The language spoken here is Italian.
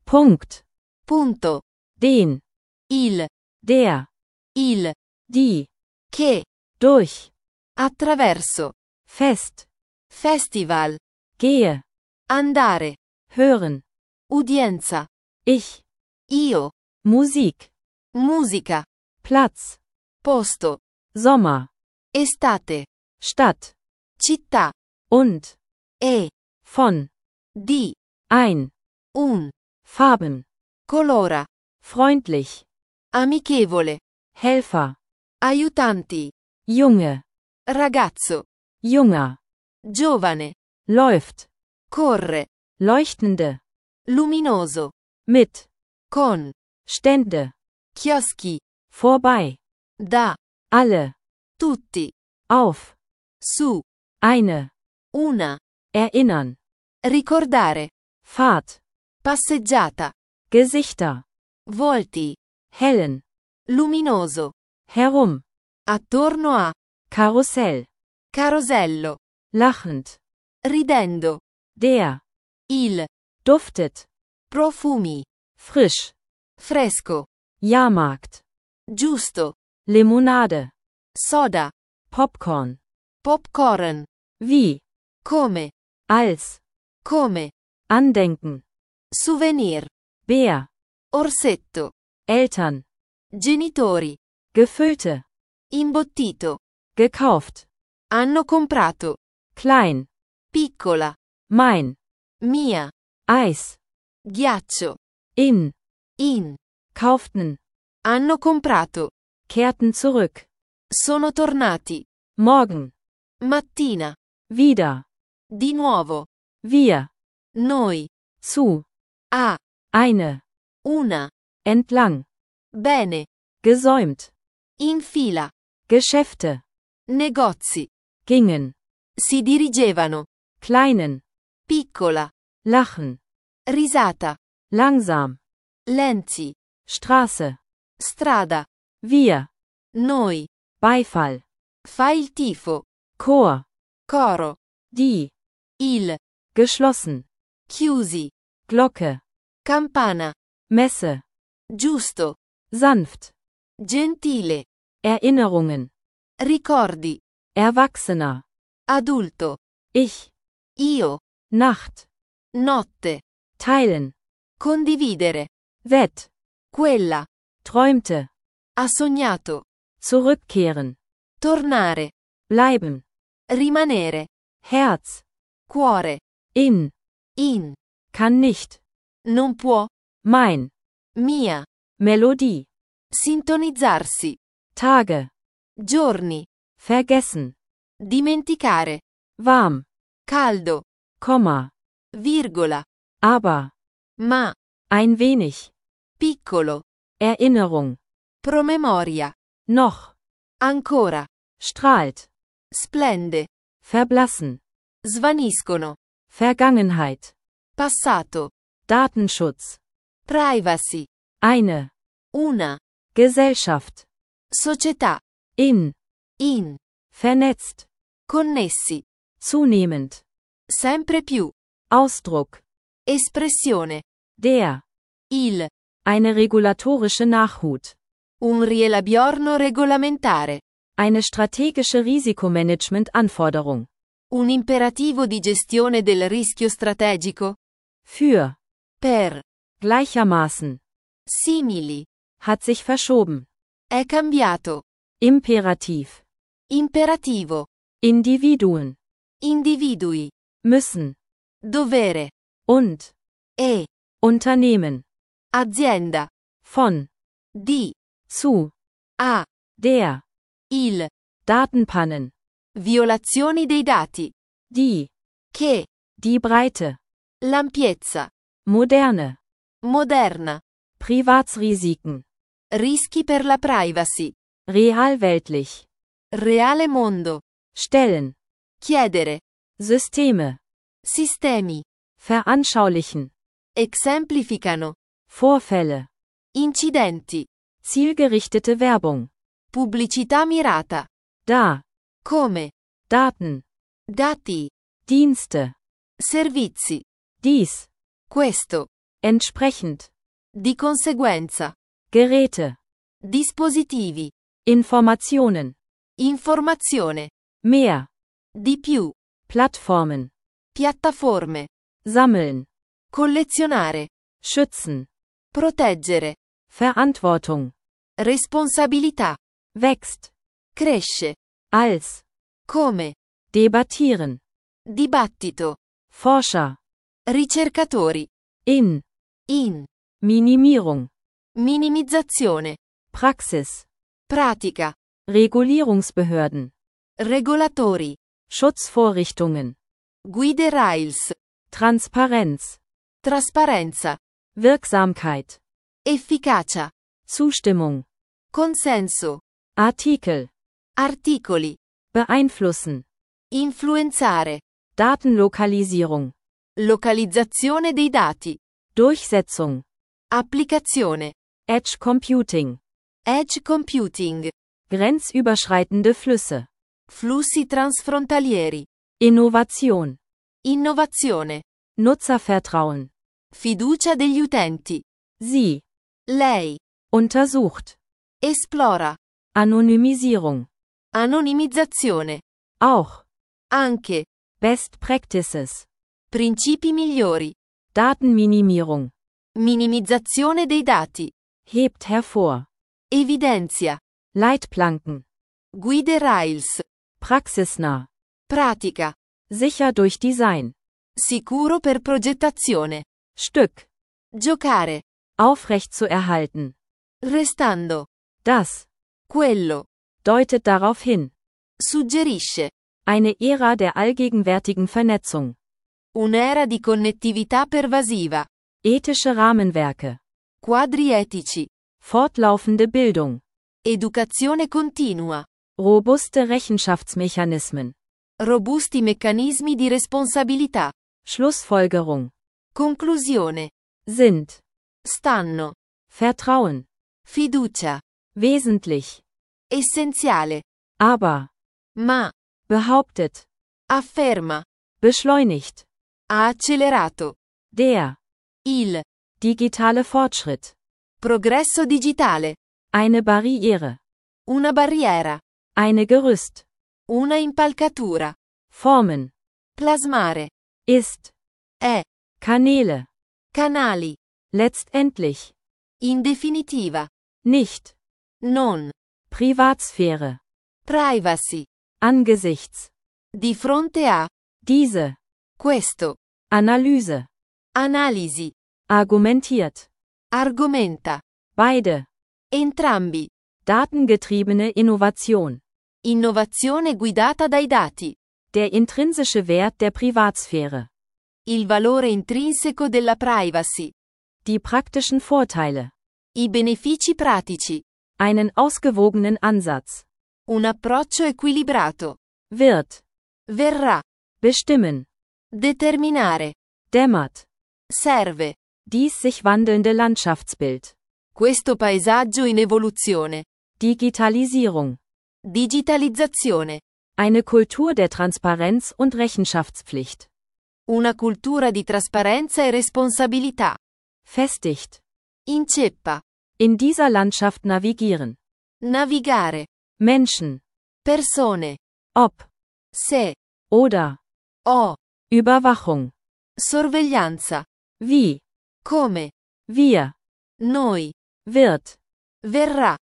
Punkt. Punto. Den. Il. Der. Il. Die. Che. Durch. Attraverso. Fest. Festival. Gehe. Andare. Hören. Udienza. Ich. Io. Musik. Musica. Platz. Posto. Sommer. Estate. Stadt. Città. Und. E. Von. Di. Ein. Un. Farben. Colora. Freundlich. Amichevole. Helfer. Aiutanti. Junge. Ragazzo. Junger. Giovane. Läuft. Corre. Leuchtende. Luminoso. Mit. Con. Stände. Chioschi. Vorbei. Da. Alle. Tutti. Auf. Su. Eine. Una. Erinnern. Ricordare. Fahrt. Passeggiata. Gesichter. Volti. Hellen. Luminoso. Herum. Attorno a. Karussell. Carosello. Lachend. Ridendo. Der. Il. Duftet. Profumi. Frisch. Fresco. Jahrmarkt. Giusto. Limonade. Soda. Popcorn. Popcorn. Wie. Come. Als. Come. Andenken. Souvenir. Bär. Orsetto. Eltern. Genitori. Gefüllte. Imbottito. Gekauft. Hanno comprato. Klein. Piccola. Mein. Mia. Eis. Ghiaccio. In. In. Kauften. Hanno comprato. Kehrten zurück. Sono tornati. Morgen. Mattina. Wieder. Di nuovo. Wir. Noi. Zu. A. Eine. Una. Entlang. Bene. Gesäumt. In fila. Geschäfte. Negozi. Gingen. Si dirigevano. Kleinen. Piccola. Lachen. Risata. Langsam. Lenzi. Straße. Strada. Wir. Noi. Beifall. Fai il tifo. Chor. Coro. Die. Il. Geschlossen. Chiusi. Glocke. Campana. Messe. Giusto. Sanft. Gentile. Erinnerungen. Ricordi. Erwachsener. Adulto. Ich. Io. Nacht. Notte. Teilen. Condividere. Wett. Quella. Träumte. Ha sognato. Zurückkehren. Tornare. Bleiben. Rimanere. Herz. Cuore. In. In. Kann nicht. Non può. Mein. Mia. Melodie. Sintonizzarsi. Tage. Giorni. Vergessen. Dimenticare. Warm. Caldo. Komma. Virgola. Aber. Ma. Ein wenig. Piccolo. Erinnerung. Promemoria. Noch. Ancora. Strahlt. Splende. Verblassen. Svaniscono. Vergangenheit. Passato. Datenschutz. Privacy. Eine. Una. Gesellschaft. Società. In. In. Vernetzt. Connessi. Zunehmend. Sempre più. Ausdruck. Espressione. Der. Il. Eine regulatorische Nachhut. Un rielabiorno regolamentare. Eine strategische Risikomanagement-Anforderung. Un imperativo di gestione del rischio strategico. Für. Per. Gleichermaßen. Simili. Hat sich verschoben. È cambiato. Imperativ. Imperativo. Individuen. Individui. Müssen. Dovere. Und. E. Unternehmen. Azienda. Von. Di. Zu. A. Der. Il. Datenpannen. Violazioni dei dati. Die. Che. Die Breite. L'ampiezza. Moderne. Moderna. Privatsrisiken. Rischi per la privacy. Realweltlich. Reale mondo. Stellen. Chiedere. Systeme. Sistemi. Veranschaulichen. Exemplificano. Vorfälle. Incidenti. Zielgerichtete Werbung. Pubblicità mirata. Da. Come. Daten. Dati. Dienste. Servizi. Dies. Questo. Entsprechend. Di conseguenza. Geräte. Dispositivi. Informationen. Informazione. Mehr. Di più. Plattformen. Piattaforme. Sammeln. Collezionare. Schützen. Proteggere. Verantwortung. Responsabilità. Wächst. Cresce. Als. Come. Debattieren. Dibattito. Forscher. Ricercatori. In. Minimierung. Minimizzazione. Praxis. Pratica. Regulierungsbehörden. Regolatori. Schutzvorrichtungen. Guide Rails. Transparenz. Trasparenza. Wirksamkeit. Efficacia. Zustimmung. Consenso. Artikel. Articoli. Beeinflussen. Influenzare. Datenlokalisierung. Localizzazione dei dati. Durchsetzung. Applicazione. Edge Computing. Edge computing. Grenzüberschreitende Flüsse. Flussi transfrontalieri. Innovation. Innovazione. Nutzervertrauen. Fiducia degli utenti. Sie. Lei. Untersucht. Esplora. Anonymisierung. Anonimizzazione. Auch. Anche. Best Practices. Principi migliori. Datenminimierung. Minimizzazione dei dati. Hebt hervor. Evidenzia. Leitplanken. Guide Rails. Praxisnah. Pratica. Sicher durch Design. Sicuro per progettazione. Stück. Giocare. Aufrecht zu erhalten. Restando. Das. Quello. Deutet darauf hin. Suggerisce. Eine Ära der allgegenwärtigen Vernetzung. Un'era di connettività pervasiva. Ethische Rahmenwerke. Quadri etici. Fortlaufende Bildung. Educazione continua. Robuste Rechenschaftsmechanismen. Robusti meccanismi di responsabilità. Schlussfolgerung. Conclusione. Sind. Stanno. Vertrauen. Fiducia. Wesentlich. Essenziale. Aber. Ma. Behauptet. Afferma. Beschleunigt. Ha accelerato. Der. Il. Digitale Fortschritt. Progresso digitale. Eine Barriere. Una barriera. Eine Gerüst. Una impalcatura. Formen. Plasmare. Ist. È. Kanäle. Canali. Letztendlich. In definitiva. Nicht. Non. Privatsphäre. Privacy. Angesichts. Di fronte a. Diese. Questo. Analyse. Analisi. Argumentiert. Argomenta. Beide. Entrambi. Datengetriebene Innovation. Innovazione guidata dai dati. Der intrinsische Wert der Privatsphäre. Il valore intrinseco della privacy. Die praktischen Vorteile. I benefici pratici. Einen ausgewogenen Ansatz. Un approccio equilibrato. Wird. Verrà. Bestimmen. Determinare. Dämmert. Serve. Dies sich wandelnde Landschaftsbild. Questo paesaggio in evoluzione. Digitalisierung. Digitalizzazione. Eine Kultur der Transparenz und Rechenschaftspflicht. Una cultura di trasparenza e responsabilità. Festigt. Inceppa. In dieser Landschaft navigieren. Navigare. Menschen. Persone. Ob. Se. Oder. O. Überwachung. Sorveglianza. Wie. Come. Wir. Noi. Wird. Verrà.